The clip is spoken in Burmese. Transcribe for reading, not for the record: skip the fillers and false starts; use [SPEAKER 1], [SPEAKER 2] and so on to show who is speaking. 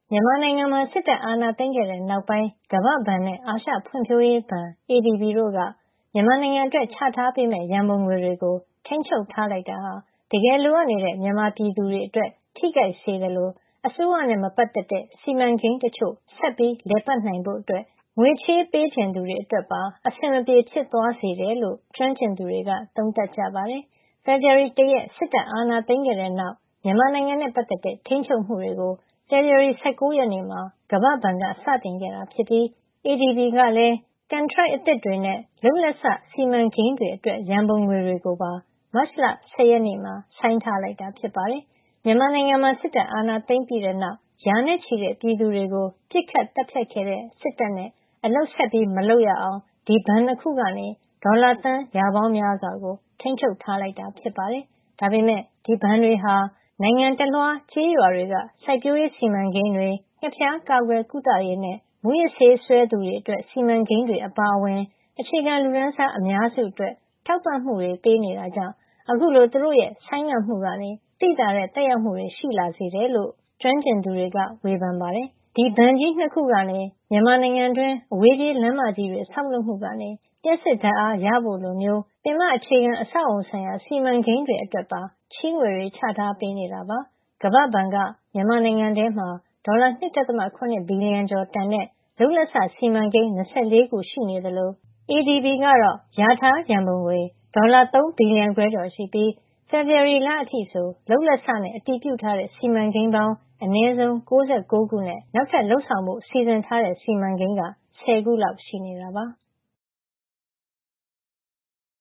[SPEAKER 1] မြန်မာနိုင်ငံမှာစစ်တပ်အာဏာသိမ်းခဲ့တဲ့နောက်ပိုင်းကမ္ဘာ့ဘဏ်နဲ့အာရှဖွံ့ဖြိုးရေးဘဏ် ADB တို့ကမြန်မာနိုင်ငံအတွက်ချထားပေးမယ့်ရန်ပုံငွေတွေကိုထိန်းချုပ်ထားလိုက်တာဟာတကယ်လိုအပ်နေတဲ့မြန်မာပြည်သူတွေအတွက်ထိခိုက်စေသလိုအစိုးရနဲ့မပတ်သက်တဲ့စီမံကိန်းတချို့ဆက်ပြီးလည်ပတ်နိုင်ဖို့အတွက်ငွေချေးပေးချင်သူတွေအတွက်ပါအဆင်မပြေဖြစ်သွားစေတယ်လို့ကျွမ်းကျင်သူတွေကသုံးသပ်ကြပါတယ်။ ဖေဖော်ဝါရီလ 1 ရက်စစ်တပ်အာဏာသိမ်းခဲ့တဲ့နောက်မြန်မာနိုင်ငံနဲ့ပတ်သက်တဲ့ထိန်းချုပ်မှုတွေကိုဖေဖော်ဝါရီ 19 ရက်နေ့မှာကမ္ဘာ့ဘဏ်ကစတင်ခဲ့တာဖြစ်ပြီး ADB ကလည်းကန်ထရိုက်အသစ်တွေနဲ့လုပ်လက်စစီမံကိန်းတွေအတွက်ရန်ပုံငွေတွေကိုပါမတ်လ 10 ရက်နေ့မှာဆိုင်းထားလိုက်တာဖြစ်ပါတယ်။မြန်မာနိုင်ငံမှာစစ်တပ်အာဏာသိမ်းပြီးတဲ့နောက်ရာနဲ့ချီတဲ့ပြည်သူတွေကိုပစ်ခတ်တပ်ဖြတ်ခဲ့တဲ့စစ်တပ်နဲ့အလုပ်ဆက်မလုပ်ရအောင်ဒီဘဏ်နှစ်ခုကနေဒေါ်လာသန်းရာပေါင်းများစွာကိုထိန်းချုပ်ထားလိုက်တာဖြစ်ပါတယ်။ဒါပေမဲ့ဒီဘဏ်တွေဟာနိုင်ငံတလွှားကျေးရွာတွေကစိုက်ပျိုးရေးစီမံကိန်းတွေ၊ငှက်ဖျားကာကွယ်ကုသရေးနဲ့မူးယစ်ဆေးစွဲသူတွေအတွက်စီမံကိန်းတွေအပါအဝင်အခြေခံလူတန်းစားအများစုအတွက်ထောက်ပံ့မှုတွေပေးနေတာကြောင့်အခုလိုသူတို့ရဲ့ဆိုင်းငံ့မှုကနေသိသာတဲ့သက်ရောက်မှုတွေရှိလာစေတယ်လို့ကျွမ်းကျင်သူတွေကဝေဖန်ပါတယ်။ဒီဘဏ်ကြီးနှစ်ခုကနေမြန်မာနိုင်ငံတွင်းအဝေးပြေးလမ်းမကြီးတွေဆောက်လုပ်မှုကနေလျှပ်စစ်ဓာတ်အားရဖို့လိုမျိုးပင်မအခြေခံအဆောက်အအုံဆိုင်ရာစီမံကိန်းတွေအတွက်ပါချေးငွေတွေချထားပေးနေတာပါ။ကမ္ဘာ့ဘဏ်ကမြန်မာနိုင်ငံထဲမှာဒေါ်လာ 2.7 ဘီလီယံကျော်တန်တဲ့လုပ်လက်စစီမံကိန်း24ခုရှိနေသလို ADB ကတော့လျာထားရန်ပုံငွေဒေါ်လာ 3 ဘီလီယံခွဲကျော်ရှိပြီးဖေဖော်ဝါရီလအထိဆိုလုပ်လက်စနဲ့အတည်ပြုထားတဲ့စီမံကိန်းပေါင်းအနည်းဆုံး ၉၉ ခုနဲ့နောက်ထပ်လုပ်ဆောင်ဖို့စီစဉ်ထားတဲ့စီမံကိန်းက10 ခုလောက်ရှိနေတာပါ။